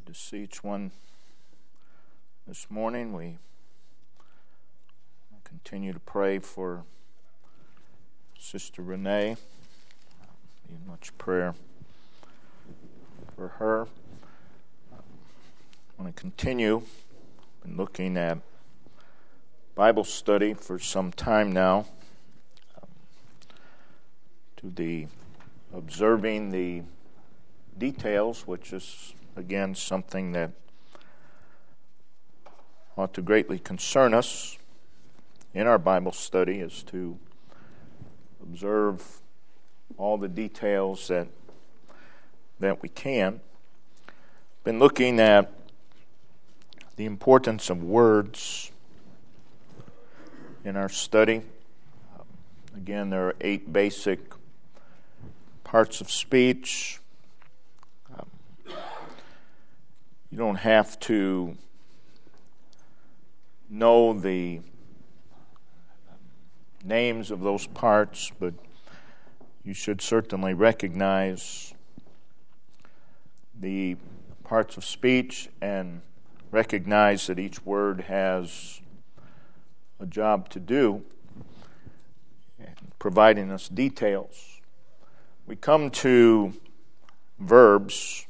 Good to see each one this morning. We continue to pray for Sister Renee. Need much prayer for her. I want to continue. Been looking at Bible study for some time now, to the observing the details, which is again something that ought to greatly concern us in our Bible study, is to observe all the details that we can. Been looking at the importance of words in our study. Again, there are 8 basic parts of speech. You don't have to know the names of those parts, but you should certainly recognize the parts of speech and recognize that each word has a job to do, providing us details. We come to verbs.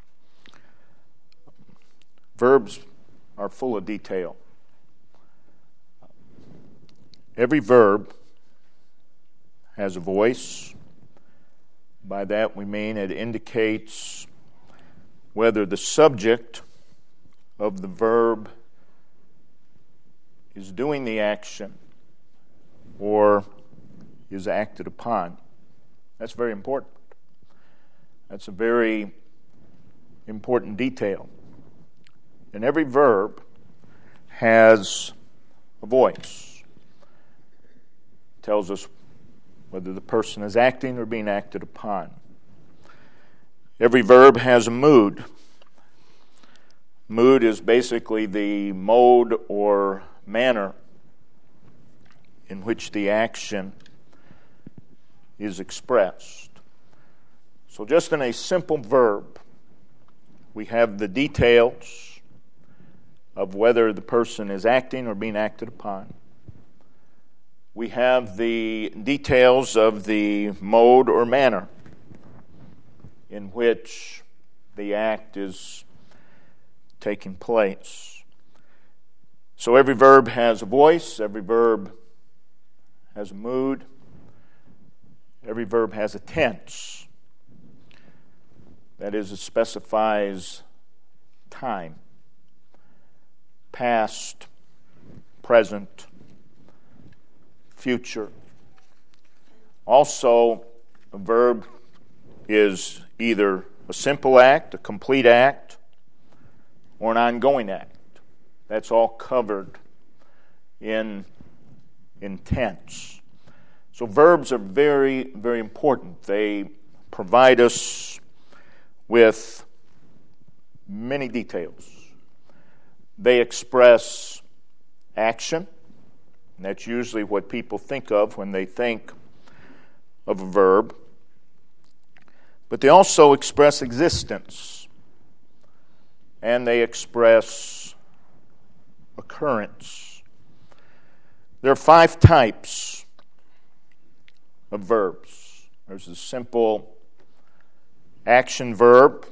Verbs are full of detail. Every verb has a voice. By that we mean it indicates whether the subject of the verb is doing the action or is acted upon. That's very important. That's a very important detail. And every verb has a voice. It tells us whether the person is acting or being acted upon. Every verb has a mood. Mood is basically the mode or manner in which the action is expressed. So just in a simple verb, we have the details of whether the person is acting or being acted upon. We have the details of the mode or manner in which the act is taking place. So every verb has a voice, every verb has a mood, every verb has a tense. That is, it specifies time. Past, present, future. Also, a verb is either a simple act, a complete act, or an ongoing act. That's all covered in tense. So verbs are very, very important. They provide us with many details. They express action. And that's usually what people think of when they think of a verb. But they also express existence. And they express occurrence. There are 5 types of verbs. There's a simple action verb.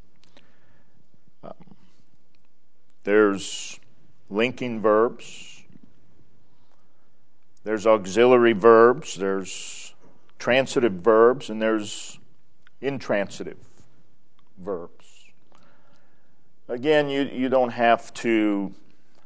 There's linking verbs. There's auxiliary verbs. There's transitive verbs. And there's intransitive verbs. Again, you don't have to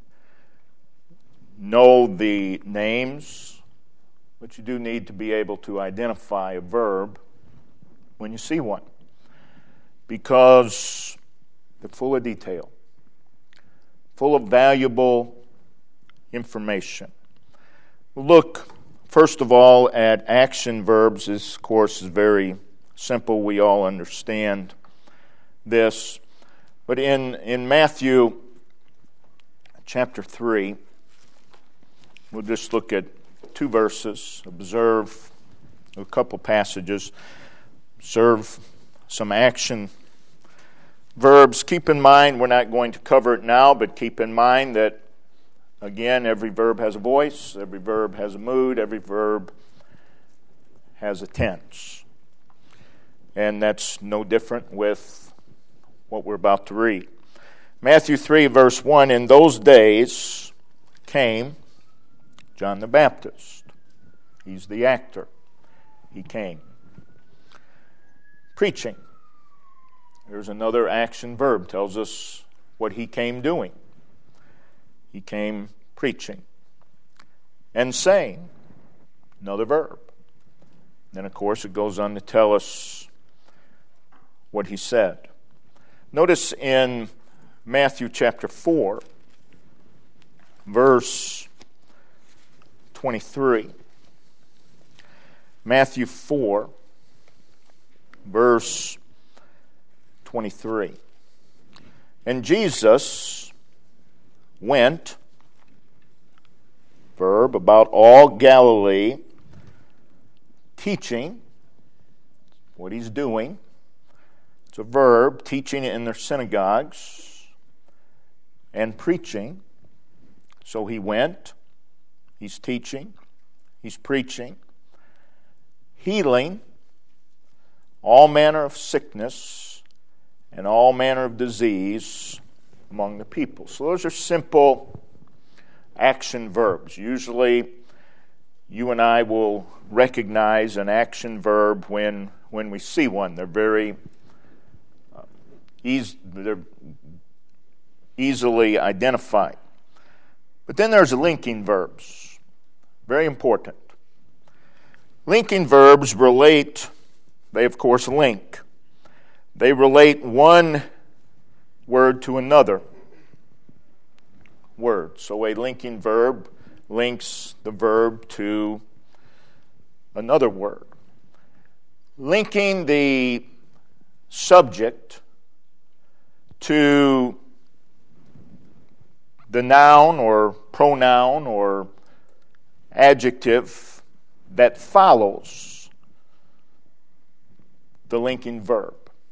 know the names, but you do need to be able to identify a verb when you see one, because they're full of detail, full of valuable information. We'll look, first of all, at action verbs. This, of course, is very simple. We all understand this. But in Matthew chapter 3, we'll just look at 2 verses, observe a couple passages, observe some action verbs, keep in mind, we're not going to cover it now, but keep in mind that, again, every verb has a voice, every verb has a mood, every verb has a tense. And that's no different with what we're about to read. Matthew 3, verse 1, in those days came John the Baptist. He's the actor. He came. Preaching. There's another action verb, tells us what he came doing. He came preaching. And saying, another verb. Then, of course, it goes on to tell us what he said. Notice in Matthew chapter 4, verse 23. Matthew 4, verse 23. And Jesus went, verb, about all Galilee, teaching, what he's doing. It's a verb, teaching in their synagogues and preaching. So he went, he's teaching, he's preaching, healing all manner of sickness and all manner of disease among the people. So those are simple action verbs. Usually you and I will recognize an action verb when we see one. They're very they're easily identified. But then there's linking verbs. Very important. Linking verbs relate, they of course link. They relate one word to another word. So a linking verb links the verb to another word. Linking the subject to the noun or pronoun or adjective that follows the linking verb.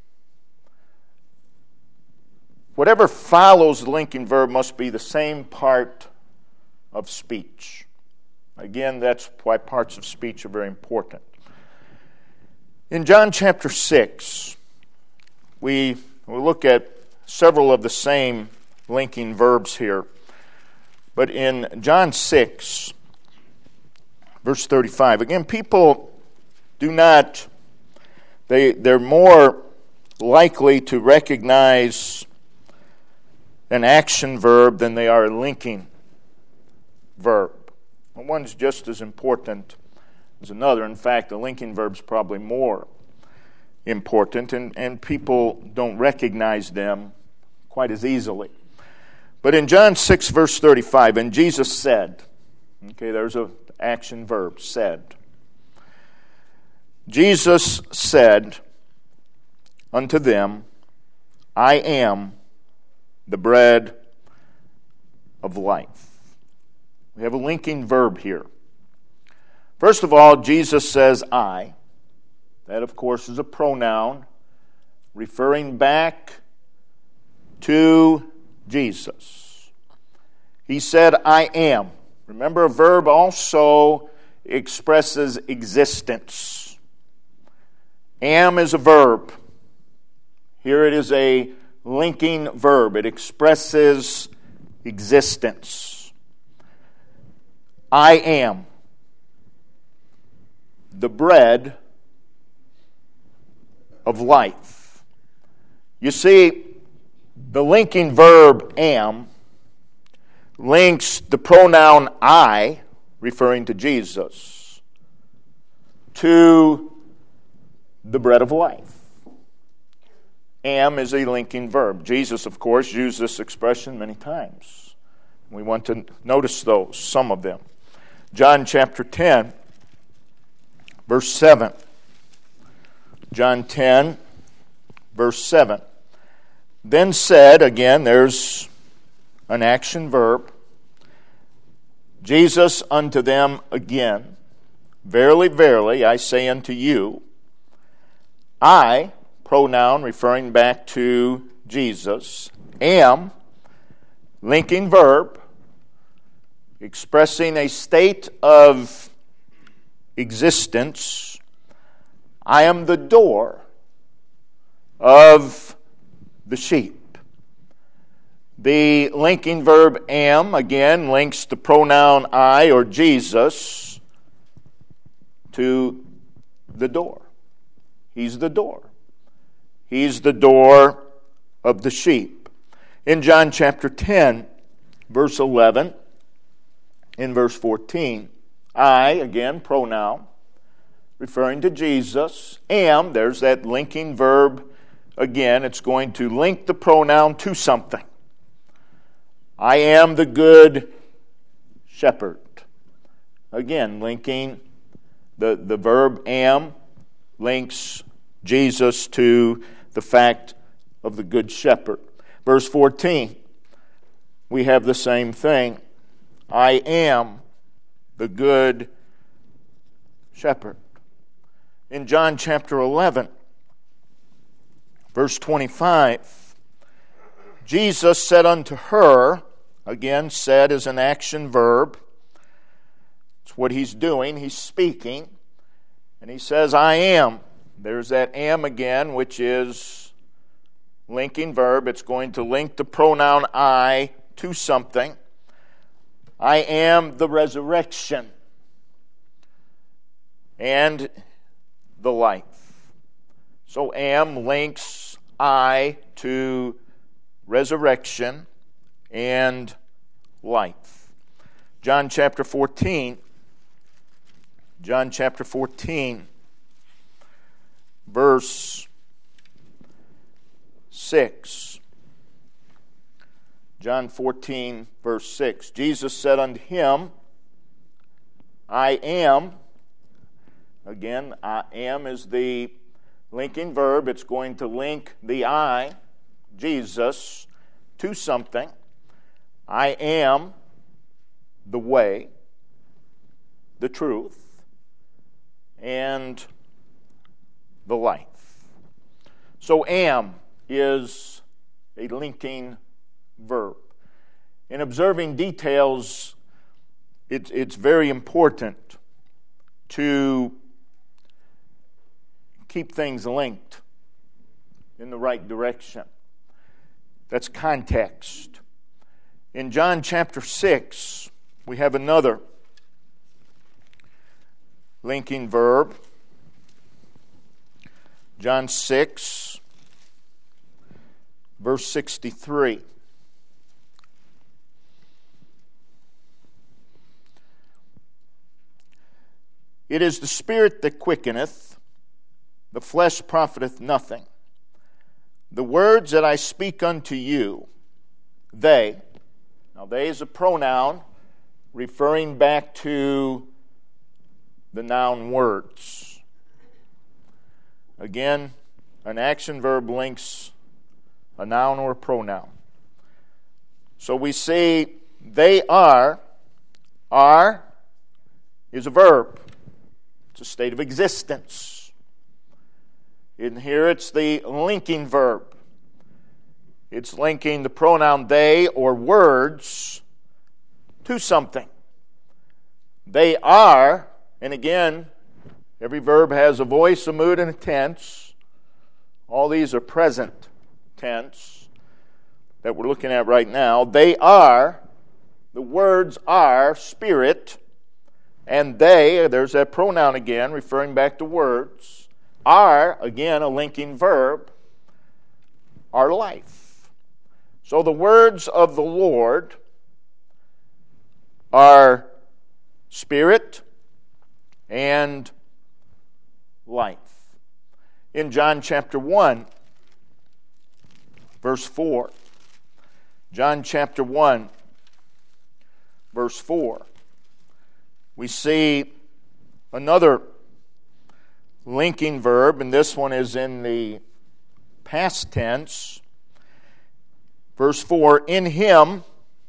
Whatever follows the linking verb must be the same part of speech. Again, that's why parts of speech are very important. In John chapter 6, we look at several of the same linking verbs here. But in John 6, verse 35, again, people do not, they're more likely to recognize an action verb than they are a linking verb. One's just as important as another. In fact, the linking verb's probably more important, and people don't recognize them quite as easily. But in John 6, verse 35, and Jesus said, okay, there's an action verb, said. Jesus said unto them, I am the bread of life. We have a linking verb here. First of all, Jesus says, I. That, of course, is a pronoun referring back to Jesus. He said, I am. Remember, a verb also expresses existence. Am is a verb. Here it is a linking verb. It expresses existence. I am the bread of life. You see, the linking verb am links the pronoun I, referring to Jesus, to the bread of life. Am is a linking verb. Jesus, of course, used this expression many times. We want to notice those, some of them. John chapter 10, verse 7. John 10, verse 7. Then said, again, there's an action verb, Jesus unto them again, verily, verily, I say unto you, I, pronoun referring back to Jesus. Am, linking verb, expressing a state of existence. I am the door of the sheep. The linking verb am, again, links the pronoun I or Jesus to the door. He's the door. He's the door of the sheep. In John chapter 10, verse 11, in verse 14, I, again, pronoun, referring to Jesus. Am, there's that linking verb. Again, it's going to link the pronoun to something. I am the good shepherd. Again, linking the verb am links Jesus to the fact of the good shepherd. Verse 14, we have the same thing. I am the good shepherd. In John chapter 11, verse 25, Jesus said unto her, again, said is an action verb. It's what he's doing. He's speaking. And he says, I am. There's that am again, which is linking verb. It's going to link the pronoun I to something. I am the resurrection and the life. So am links I to resurrection and life. John chapter 14, verse 6. John 14, verse 6. Jesus said unto him, I am. Again, I am is the linking verb. It's going to link the I, Jesus, to something. I am the way, the truth, and the life. So am is a linking verb. In observing details, it's very important to keep things linked in the right direction. That's context. In John chapter 6, we have another linking verb. John 6, verse 63. It is the Spirit that quickeneth, the flesh profiteth nothing. The words that I speak unto you, they, now they is a pronoun referring back to the noun words. Again, an action verb links a noun or a pronoun. So we see they are is a verb. It's a state of existence. In here it's the linking verb. It's linking the pronoun they or words to something. They are, and again, every verb has a voice, a mood, and a tense. All these are present tense that we're looking at right now. They are, the words are spirit, and they, there's that pronoun again, referring back to words, are, again, a linking verb, are life. So the words of the Lord are spirit and life. In John chapter 1, verse 4. John chapter 1, verse 4. We see another linking verb, and this one is in the past tense. Verse 4, in him,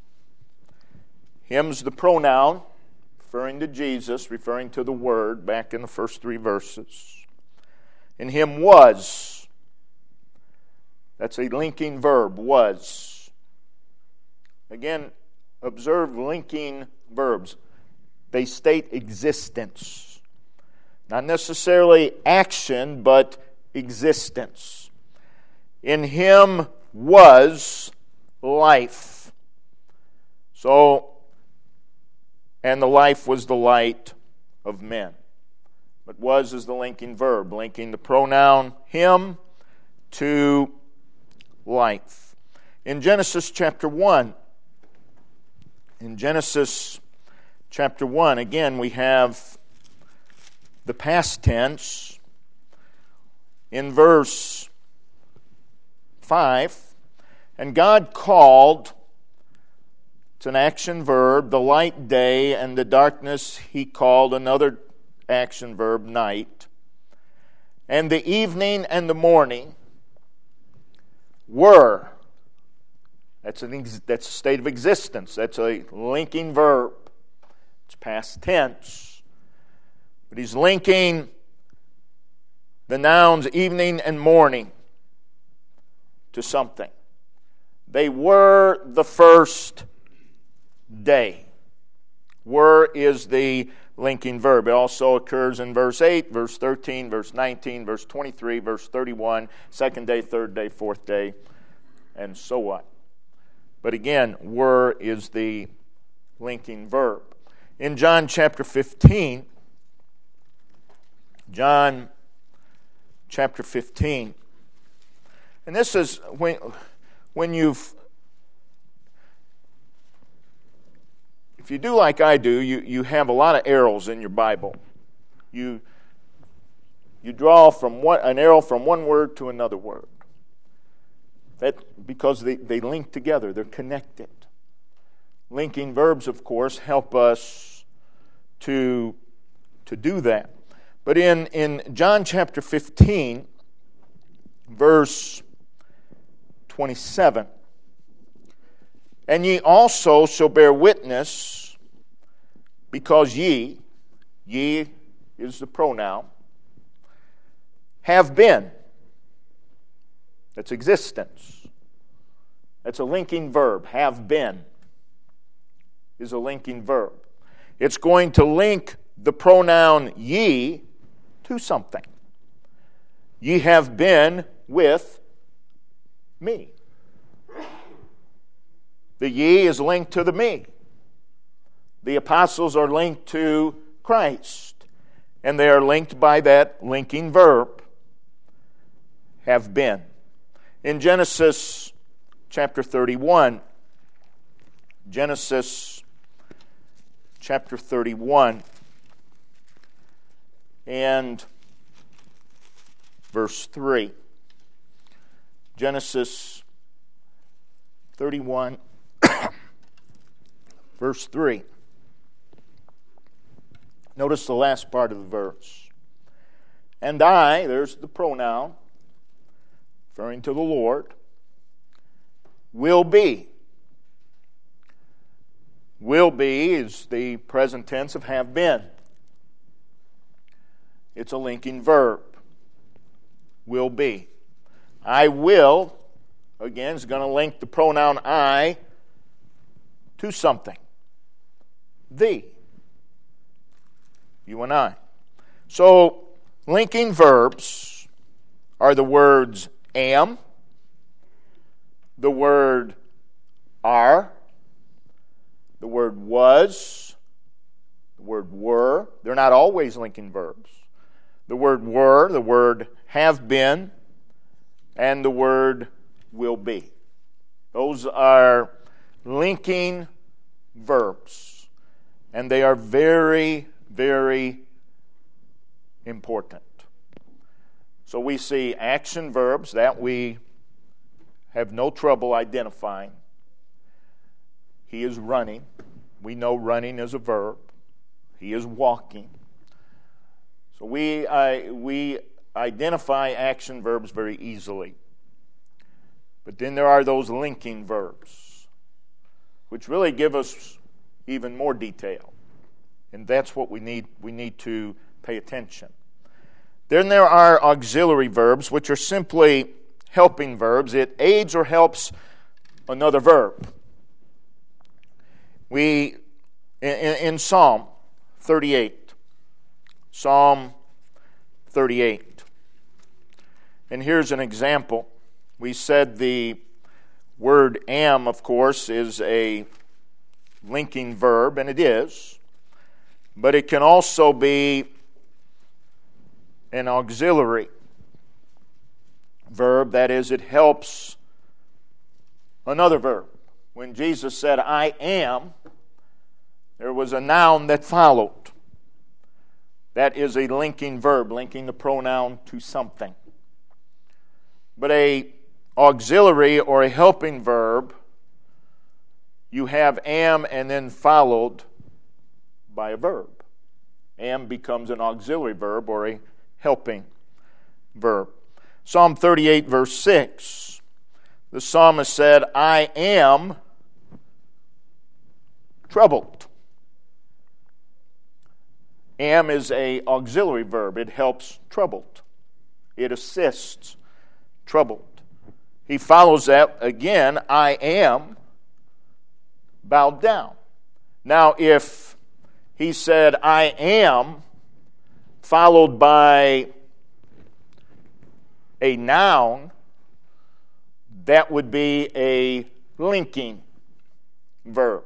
him's the pronoun, referring to Jesus, referring to the Word, back in the first three verses. In him was That's a linking verb, was. Again, observe linking verbs. They state existence. Not necessarily action, but existence. In him was life. So, and the life was the light of men. But was is the linking verb, linking the pronoun him to life. In Genesis chapter 1, again, we have the past tense. In verse 5, and God called, it's an action verb, the light day, and the darkness he called, another action verb, night. And the evening and the morning were. That's a state of existence. That's a linking verb. It's past tense. But he's linking the nouns evening and morning to something. They were the first day. Were is the linking verb. It also occurs in verse 8, verse 13, verse 19, verse 23, verse 31, second day, third day, fourth day, and so on. But again, were is the linking verb. In John chapter 15, and this is when you've, if you do like I do, you have a lot of arrows in your Bible. You draw from an arrow from one word to another word. Because they link together, they're connected. Linking verbs, of course, help us to do that. But in John chapter 15, verse 27, and ye also shall bear witness, because ye is the pronoun, have been. That's existence. That's a linking verb. Have been is a linking verb. It's going to link the pronoun ye to something. Ye have been with me. The ye is linked to the me. The apostles are linked to Christ. And they are linked by that linking verb, have been. In Genesis chapter 31, and verse 3. Genesis 31, verse 3. Notice the last part of the verse. And I, there's the pronoun, referring to the Lord, will be. Will be is the present tense of have been. It's a linking verb. Will be. I will, again, is going to link the pronoun I to something. Thee. You and I. So, linking verbs are the words am, the word are, the word was, the word were. They're not always linking verbs. The word were, the word have been, and the word will be. Those are linking verbs. And they are very, very important. So we see action verbs that we have no trouble identifying. He is running. We know running is a verb. He is walking. So we identify action verbs very easily. But then there are those linking verbs, which really give us even more detail. And that's what we need to pay attention. Then there are auxiliary verbs, which are simply helping verbs. It aids or helps another verb. In Psalm 38. Psalm 38. And here's an example. We said the word am, of course, is a linking verb, and it is. But it can also be an auxiliary verb. That is, it helps another verb. When Jesus said, I am, there was a noun that followed. That is a linking verb, linking the pronoun to something. But a auxiliary or a helping verb, you have am and then followed by a verb. Am becomes an auxiliary verb or a helping verb. Psalm 38, verse 6. The psalmist said, I am troubled. Am is an auxiliary verb. It helps troubled. It assists troubled. He follows that again, I am bowed down. Now, if he said, I am, followed by a noun, that would be a linking verb.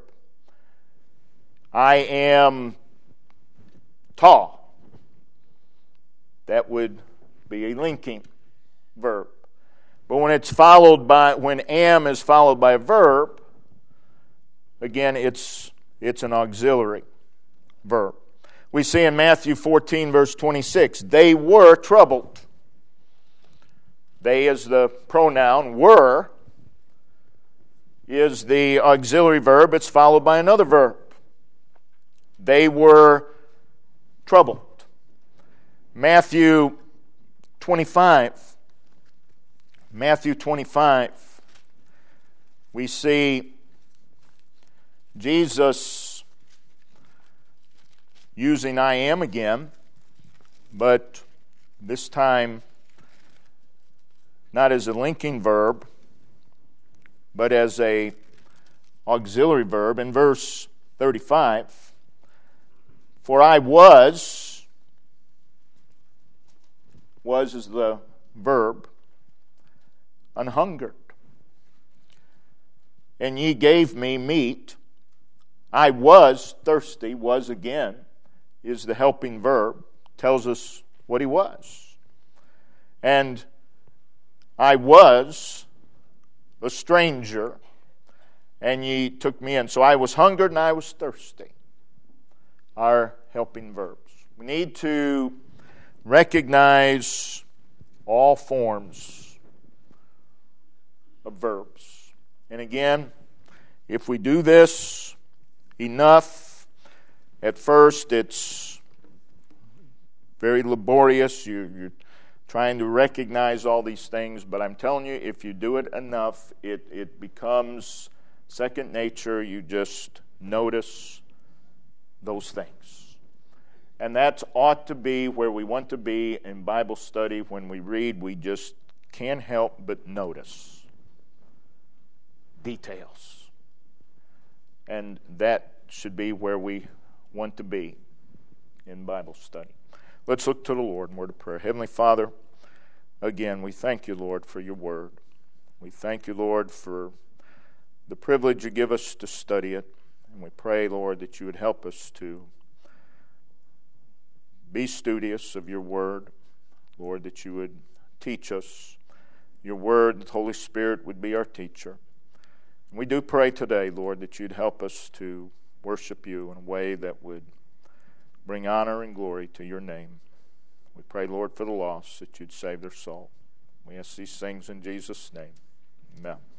I am tall. That would be a linking verb. But when am is followed by a verb, again, it's an auxiliary verb. We see in Matthew 14, verse 26, they were troubled. They is the pronoun. Were is the auxiliary verb. It's followed by another verb. They were troubled. Matthew 25. Matthew 25. We see Jesus using I am again, but this time not as a linking verb, but as a auxiliary verb. In verse 35, for I was is the verb, an hungered, and ye gave me meat. I was thirsty, was again, is the helping verb, tells us what he was. And I was a stranger, and ye took me in. So I was hungered and I was thirsty. Our helping verbs. We need to recognize all forms of verbs. And again, if we do this enough, at first it's very laborious. You're trying to recognize all these things, but I'm telling you, if you do it enough, it becomes second nature. You just notice those things. And that ought to be where we want to be in Bible study. When we read, we just can't help but notice details. And that should be where we want to be in Bible study. Let's look to the Lord in word of prayer. Heavenly Father, again, we thank you, Lord, for your word. We thank you, Lord, for the privilege you give us to study it. And we pray, Lord, that you would help us to be studious of your word. Lord, that you would teach us your word, that the Holy Spirit would be our teacher. And we do pray today, Lord, that you'd help us to worship you in a way that would bring honor and glory to your name. We pray, Lord, for the lost, that you'd save their soul. We ask these things in Jesus' name. Amen.